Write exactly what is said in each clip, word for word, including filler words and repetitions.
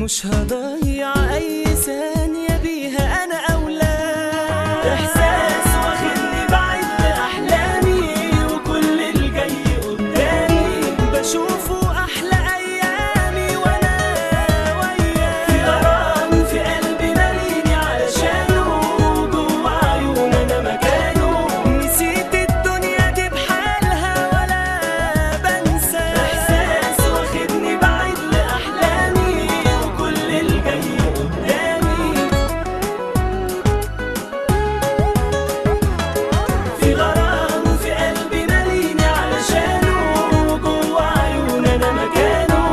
مش هضيع اي ثانية بيها انا اولى. احساس واخدني بعيد لاحلامي وكل الجاي قدامي بشوفه احلى ايامي وانا وياه. في غرام في قلبي ماليني علشانه جوا عيون انا مكانه. نسيت الدنيا دي بحالها ولا بنسى. احساس واخدني بعيد لاحلامي وكل الجاي قدامي. في غرام في قلبي ماليني علشانه جوا عيون انا مكانه.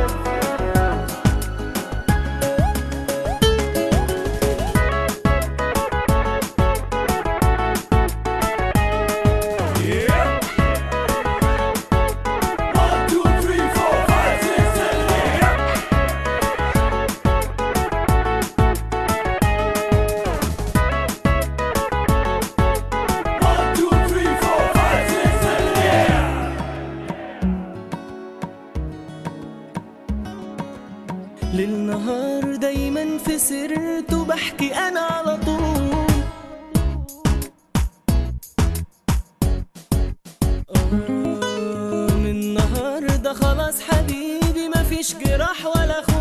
للنهار دايما في سرته بحكي انا على طول. آه من النهارده خلاص حبيبي مفيش جراح ولا خوف.